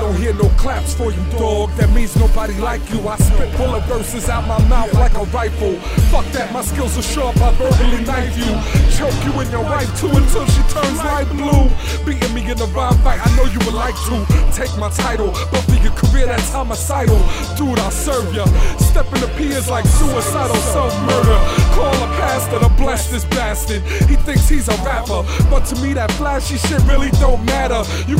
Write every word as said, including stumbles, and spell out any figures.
don't hear no claps for you, dog. That means nobody like you. I spit bullet verses out my mouth like a rifle. Fuck that, my skills are sharp, I verbally knife you. Choke you in your wife too until she turns light blue. Beating me in the rhyme fight, I know you would like to take my title, but for your career that's homicidal. Dude, I'll serve ya. Step in the P is like suicidal self-murder. Call a pastor to bless this bastard. He thinks he's a rapper, but to me that flashy shit really don't matter. You